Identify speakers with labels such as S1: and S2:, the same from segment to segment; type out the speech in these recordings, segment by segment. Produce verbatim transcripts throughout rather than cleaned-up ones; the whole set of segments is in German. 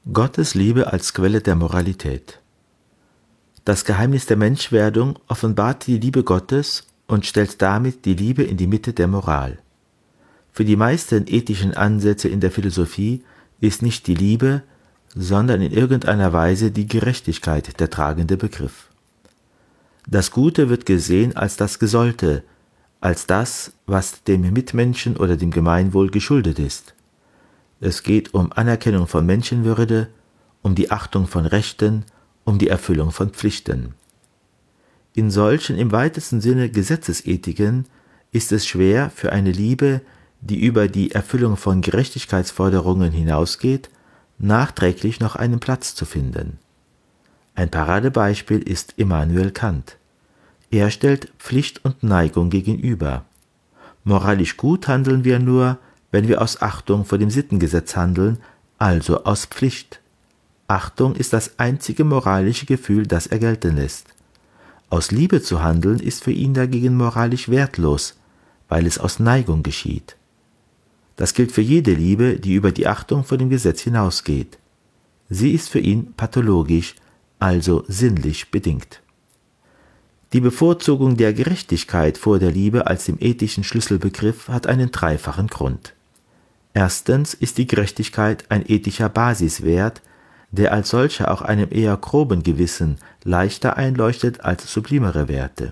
S1: Gottes Liebe als Quelle der Moralität. Das Geheimnis der Menschwerdung offenbart die Liebe Gottes und stellt damit die Liebe in die Mitte der Moral. Für die meisten ethischen Ansätze in der Philosophie ist nicht die Liebe, sondern in irgendeiner Weise die Gerechtigkeit der tragende Begriff. Das Gute wird gesehen als das Gesollte, als das, was dem Mitmenschen oder dem Gemeinwohl geschuldet ist. Es geht um Anerkennung von Menschenwürde, um die Achtung von Rechten, um die Erfüllung von Pflichten. In solchen im weitesten Sinne Gesetzesethiken ist es schwer, für eine Liebe, die über die Erfüllung von Gerechtigkeitsforderungen hinausgeht, nachträglich noch einen Platz zu finden. Ein Paradebeispiel ist Immanuel Kant. Er stellt Pflicht und Neigung gegenüber. Moralisch gut handeln wir nur, wenn wir aus Achtung vor dem Sittengesetz handeln, also aus Pflicht. Achtung ist das einzige moralische Gefühl, das er gelten lässt. Aus Liebe zu handeln ist für ihn dagegen moralisch wertlos, weil es aus Neigung geschieht. Das gilt für jede Liebe, die über die Achtung vor dem Gesetz hinausgeht. Sie ist für ihn pathologisch, also sinnlich bedingt. Die Bevorzugung der Gerechtigkeit vor der Liebe als dem ethischen Schlüsselbegriff hat einen dreifachen Grund. Erstens ist die Gerechtigkeit ein ethischer Basiswert, der als solcher auch einem eher groben Gewissen leichter einleuchtet als sublimere Werte.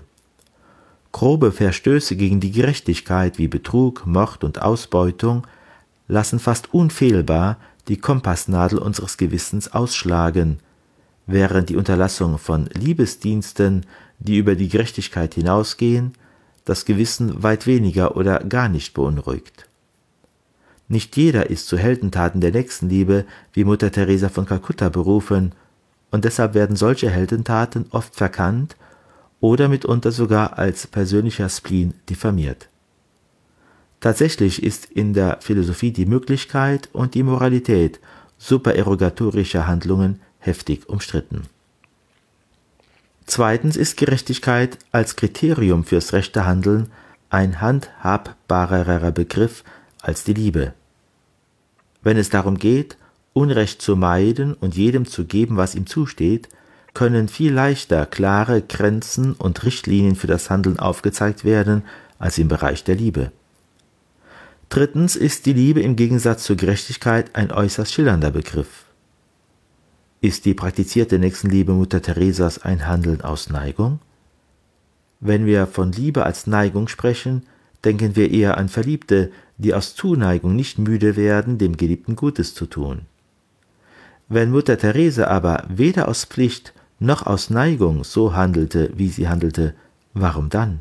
S1: Grobe Verstöße gegen die Gerechtigkeit wie Betrug, Mord und Ausbeutung lassen fast unfehlbar die Kompassnadel unseres Gewissens ausschlagen, während die Unterlassung von Liebesdiensten, die über die Gerechtigkeit hinausgehen, das Gewissen weit weniger oder gar nicht beunruhigt. Nicht jeder ist zu Heldentaten der Nächstenliebe wie Mutter Teresa von Kalkutta berufen, und deshalb werden solche Heldentaten oft verkannt oder mitunter sogar als persönlicher Spleen diffamiert. Tatsächlich ist in der Philosophie die Möglichkeit und die Moralität supererogatorischer Handlungen heftig umstritten. Zweitens ist Gerechtigkeit als Kriterium fürs rechte Handeln ein handhabbarerer Begriff als die Liebe. Wenn es darum geht, Unrecht zu meiden und jedem zu geben, was ihm zusteht, können viel leichter klare Grenzen und Richtlinien für das Handeln aufgezeigt werden als im Bereich der Liebe. Drittens ist die Liebe im Gegensatz zur Gerechtigkeit ein äußerst schillernder Begriff. Ist die praktizierte Nächstenliebe Mutter Teresas ein Handeln aus Neigung? Wenn wir von Liebe als Neigung sprechen, denken wir eher an Verliebte, die aus Zuneigung nicht müde werden, dem Geliebten Gutes zu tun. Wenn Mutter Teresa aber weder aus Pflicht noch aus Neigung so handelte, wie sie handelte, warum dann?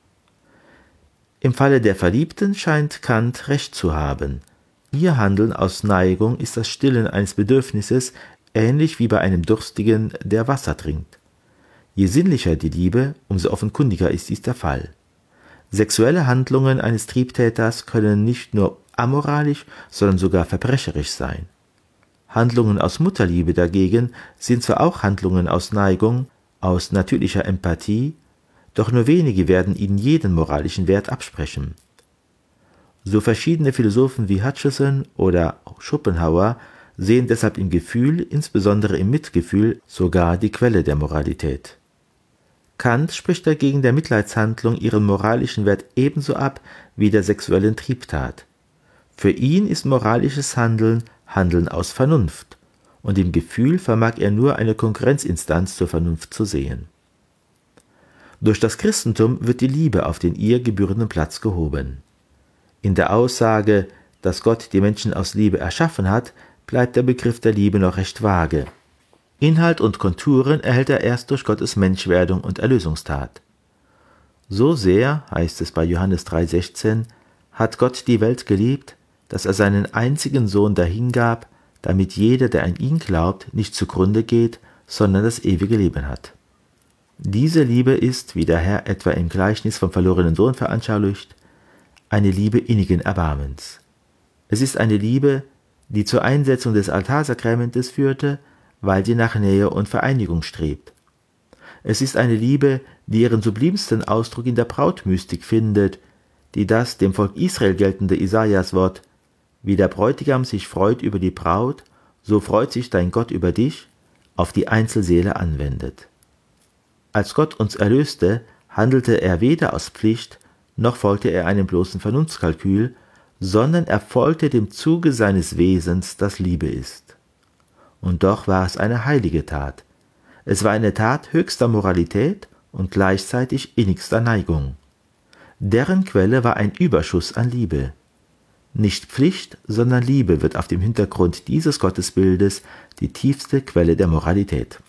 S1: Im Falle der Verliebten scheint Kant recht zu haben. Ihr Handeln aus Neigung ist das Stillen eines Bedürfnisses, ähnlich wie bei einem Durstigen, der Wasser trinkt. Je sinnlicher die Liebe, umso offenkundiger ist dies der Fall. Sexuelle Handlungen eines Triebtäters können nicht nur amoralisch, sondern sogar verbrecherisch sein. Handlungen aus Mutterliebe dagegen sind zwar auch Handlungen aus Neigung, aus natürlicher Empathie, doch nur wenige werden ihnen jeden moralischen Wert absprechen. So verschiedene Philosophen wie Hutcheson oder Schopenhauer sehen deshalb im Gefühl, insbesondere im Mitgefühl, sogar die Quelle der Moralität. Kant spricht dagegen der Mitleidshandlung ihren moralischen Wert ebenso ab wie der sexuellen Triebtat. Für ihn ist moralisches Handeln Handeln aus Vernunft, und im Gefühl vermag er nur eine Konkurrenzinstanz zur Vernunft zu sehen. Durch das Christentum wird die Liebe auf den ihr gebührenden Platz gehoben. In der Aussage, dass Gott die Menschen aus Liebe erschaffen hat, bleibt der Begriff der Liebe noch recht vage. Inhalt und Konturen erhält er erst durch Gottes Menschwerdung und Erlösungstat. So sehr, heißt es bei Johannes drei sechzehn, hat Gott die Welt geliebt, dass er seinen einzigen Sohn dahingab, damit jeder, der an ihn glaubt, nicht zugrunde geht, sondern das ewige Leben hat. Diese Liebe ist, wie der Herr etwa im Gleichnis vom verlorenen Sohn veranschaulicht, eine Liebe innigen Erbarmens. Es ist eine Liebe, die zur Einsetzung des Altarsakramentes führte, weil sie nach Nähe und Vereinigung strebt. Es ist eine Liebe, die ihren sublimsten Ausdruck in der Brautmystik findet, die das dem Volk Israel geltende Isaiaswort: Wie der Bräutigam sich freut über die Braut, so freut sich dein Gott über dich, auf die Einzelseele anwendet. Als Gott uns erlöste, handelte er weder aus Pflicht, noch folgte er einem bloßen Vernunftskalkül, sondern er folgte dem Zuge seines Wesens, das Liebe ist. Und doch war es eine heilige Tat. Es war eine Tat höchster Moralität und gleichzeitig innigster Neigung. Deren Quelle war ein Überschuss an Liebe. Nicht Pflicht, sondern Liebe wird auf dem Hintergrund dieses Gottesbildes die tiefste Quelle der Moralität.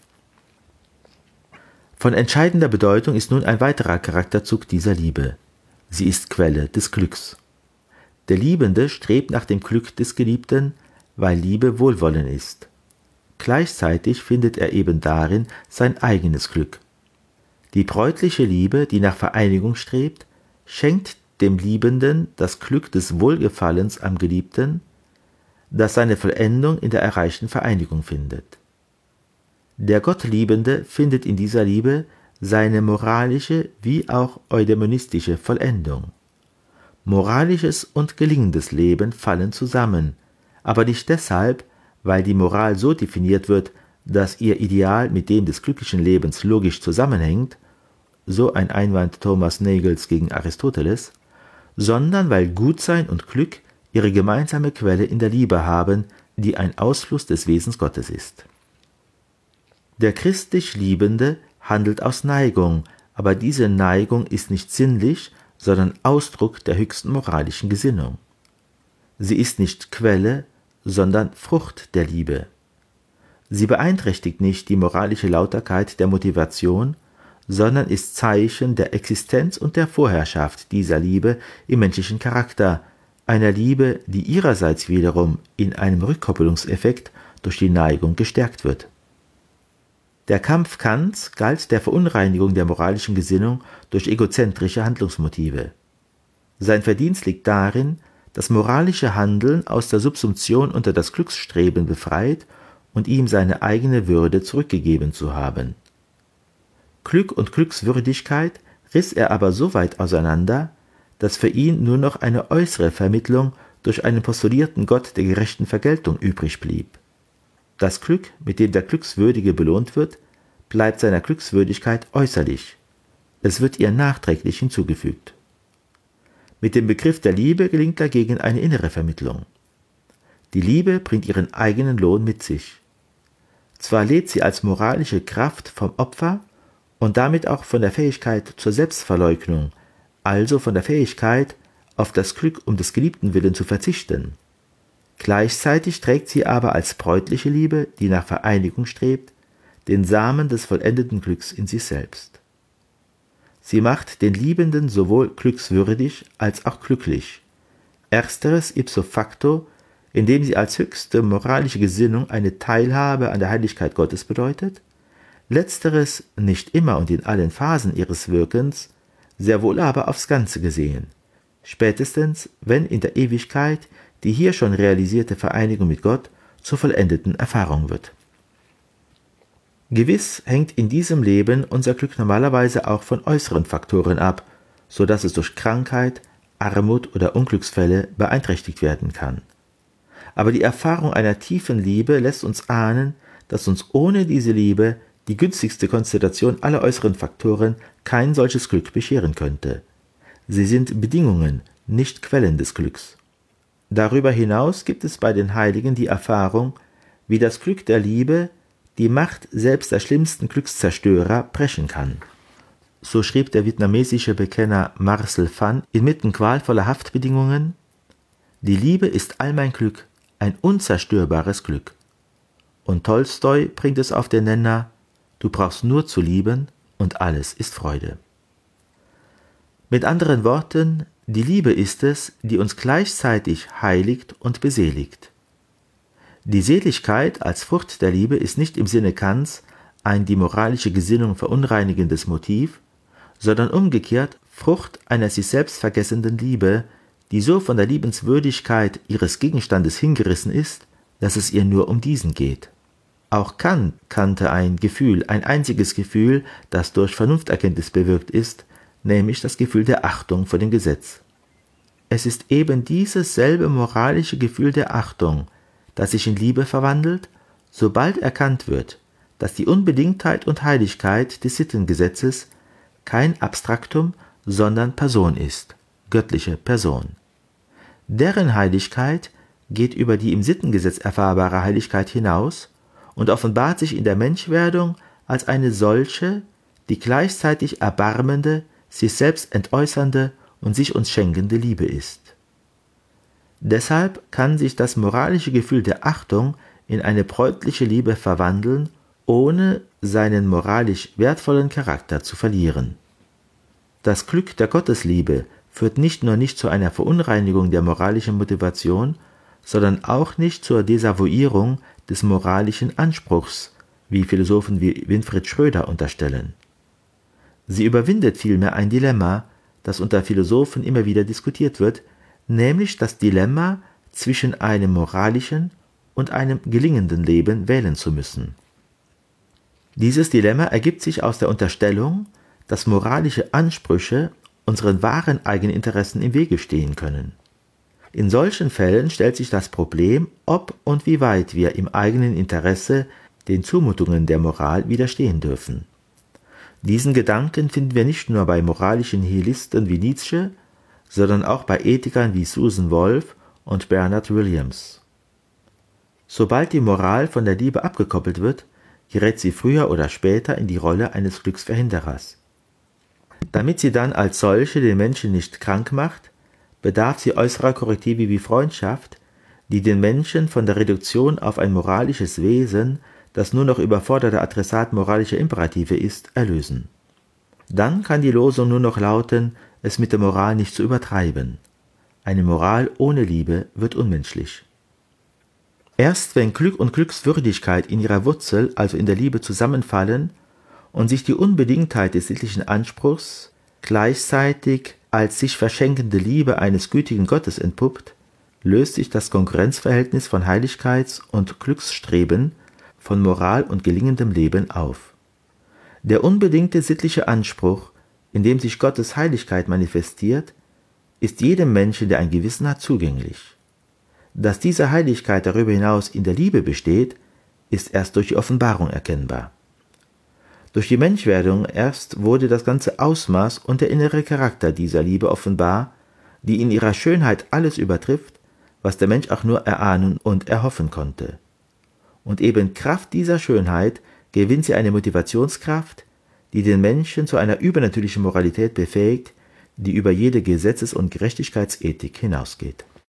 S1: Von entscheidender Bedeutung ist nun ein weiterer Charakterzug dieser Liebe. Sie ist Quelle des Glücks. Der Liebende strebt nach dem Glück des Geliebten, weil Liebe Wohlwollen ist. Gleichzeitig findet er eben darin sein eigenes Glück. Die bräutliche Liebe, die nach Vereinigung strebt, schenkt dem Liebenden das Glück des Wohlgefallens am Geliebten, das seine Vollendung in der erreichten Vereinigung findet. Der Gottliebende findet in dieser Liebe seine moralische wie auch eudaimonistische Vollendung. Moralisches und gelingendes Leben fallen zusammen, aber nicht deshalb, weil die Moral so definiert wird, dass ihr Ideal mit dem des glücklichen Lebens logisch zusammenhängt, so ein Einwand Thomas Nagels gegen Aristoteles, sondern weil Gutsein und Glück ihre gemeinsame Quelle in der Liebe haben, die ein Ausfluss des Wesens Gottes ist. Der christlich Liebende handelt aus Neigung, aber diese Neigung ist nicht sinnlich, sondern Ausdruck der höchsten moralischen Gesinnung. Sie ist nicht Quelle, sondern Frucht der Liebe. Sie beeinträchtigt nicht die moralische Lauterkeit der Motivation, sondern ist Zeichen der Existenz und der Vorherrschaft dieser Liebe im menschlichen Charakter, einer Liebe, die ihrerseits wiederum in einem Rückkoppelungseffekt durch die Neigung gestärkt wird. Der Kampf Kants galt der Verunreinigung der moralischen Gesinnung durch egozentrische Handlungsmotive. Sein Verdienst liegt darin, das moralische Handeln aus der Subsumption unter das Glücksstreben befreit und ihm seine eigene Würde zurückgegeben zu haben. Glück und Glückswürdigkeit riss er aber so weit auseinander, dass für ihn nur noch eine äußere Vermittlung durch einen postulierten Gott der gerechten Vergeltung übrig blieb. Das Glück, mit dem der Glückswürdige belohnt wird, bleibt seiner Glückswürdigkeit äußerlich. Es wird ihr nachträglich hinzugefügt. Mit dem Begriff der Liebe gelingt dagegen eine innere Vermittlung. Die Liebe bringt ihren eigenen Lohn mit sich. Zwar lebt sie als moralische Kraft vom Opfer und damit auch von der Fähigkeit zur Selbstverleugnung, also von der Fähigkeit, auf das Glück um des Geliebten willen zu verzichten. Gleichzeitig trägt sie aber als bräutliche Liebe, die nach Vereinigung strebt, den Samen des vollendeten Glücks in sich selbst. Sie macht den Liebenden sowohl glückswürdig als auch glücklich. Ersteres ipso facto, indem sie als höchste moralische Gesinnung eine Teilhabe an der Heiligkeit Gottes bedeutet, letzteres nicht immer und in allen Phasen ihres Wirkens, sehr wohl aber aufs Ganze gesehen, spätestens wenn in der Ewigkeit die hier schon realisierte Vereinigung mit Gott zur vollendeten Erfahrung wird. Gewiss hängt in diesem Leben unser Glück normalerweise auch von äußeren Faktoren ab, so dass es durch Krankheit, Armut oder Unglücksfälle beeinträchtigt werden kann. Aber die Erfahrung einer tiefen Liebe lässt uns ahnen, dass uns ohne diese Liebe die günstigste Konstellation aller äußeren Faktoren kein solches Glück bescheren könnte. Sie sind Bedingungen, nicht Quellen des Glücks. Darüber hinaus gibt es bei den Heiligen die Erfahrung, wie das Glück der Liebe die Macht selbst der schlimmsten Glückszerstörer brechen kann. So schrieb der vietnamesische Bekenner Marcel Van inmitten qualvoller Haftbedingungen: Die Liebe ist all mein Glück, ein unzerstörbares Glück. Und Tolstoi bringt es auf den Nenner: Du brauchst nur zu lieben und alles ist Freude. Mit anderen Worten, die Liebe ist es, die uns gleichzeitig heiligt und beseligt. Die Seligkeit als Frucht der Liebe ist nicht im Sinne Kants ein die moralische Gesinnung verunreinigendes Motiv, sondern umgekehrt Frucht einer sich selbst vergessenden Liebe, die so von der Liebenswürdigkeit ihres Gegenstandes hingerissen ist, dass es ihr nur um diesen geht. Auch Kant kannte ein Gefühl, ein einziges Gefühl, das durch Vernunfterkenntnis bewirkt ist, nämlich das Gefühl der Achtung vor dem Gesetz. Es ist eben dieses selbe moralische Gefühl der Achtung, das sich in Liebe verwandelt, sobald erkannt wird, dass die Unbedingtheit und Heiligkeit des Sittengesetzes kein Abstraktum, sondern Person ist, göttliche Person. Deren Heiligkeit geht über die im Sittengesetz erfahrbare Heiligkeit hinaus und offenbart sich in der Menschwerdung als eine solche, die gleichzeitig erbarmende, sich selbst entäußernde und sich uns schenkende Liebe ist. Deshalb kann sich das moralische Gefühl der Achtung in eine bräutliche Liebe verwandeln, ohne seinen moralisch wertvollen Charakter zu verlieren. Das Glück der Gottesliebe führt nicht nur nicht zu einer Verunreinigung der moralischen Motivation, sondern auch nicht zur Desavouierung des moralischen Anspruchs, wie Philosophen wie Winfried Schröder unterstellen. Sie überwindet vielmehr ein Dilemma, das unter Philosophen immer wieder diskutiert wird, nämlich das Dilemma, zwischen einem moralischen und einem gelingenden Leben wählen zu müssen. Dieses Dilemma ergibt sich aus der Unterstellung, dass moralische Ansprüche unseren wahren Eigeninteressen im Wege stehen können. In solchen Fällen stellt sich das Problem, ob und wie weit wir im eigenen Interesse den Zumutungen der Moral widerstehen dürfen. Diesen Gedanken finden wir nicht nur bei moralischen Nihilisten wie Nietzsche, sondern auch bei Ethikern wie Susan Wolf und Bernard Williams. Sobald die Moral von der Liebe abgekoppelt wird, gerät sie früher oder später in die Rolle eines Glücksverhinderers. Damit sie dann als solche den Menschen nicht krank macht, bedarf sie äußerer Korrektive wie Freundschaft, die den Menschen von der Reduktion auf ein moralisches Wesen, das nur noch überforderter Adressat moralischer Imperative ist, erlösen. Dann kann die Losung nur noch lauten, es mit der Moral nicht zu übertreiben. Eine Moral ohne Liebe wird unmenschlich. Erst wenn Glück und Glückswürdigkeit in ihrer Wurzel, also in der Liebe, zusammenfallen und sich die Unbedingtheit des sittlichen Anspruchs gleichzeitig als sich verschenkende Liebe eines gütigen Gottes entpuppt, löst sich das Konkurrenzverhältnis von Heiligkeits- und Glücksstreben, von Moral und gelingendem Leben auf. Der unbedingte sittliche Anspruch, in dem sich Gottes Heiligkeit manifestiert, ist jedem Menschen, der ein Gewissen hat, zugänglich. Dass diese Heiligkeit darüber hinaus in der Liebe besteht, ist erst durch die Offenbarung erkennbar. Durch die Menschwerdung erst wurde das ganze Ausmaß und der innere Charakter dieser Liebe offenbar, die in ihrer Schönheit alles übertrifft, was der Mensch auch nur erahnen und erhoffen konnte. Und eben Kraft dieser Schönheit gewinnt sie eine Motivationskraft, die den Menschen zu einer übernatürlichen Moralität befähigt, die über jede Gesetzes- und Gerechtigkeitsethik hinausgeht.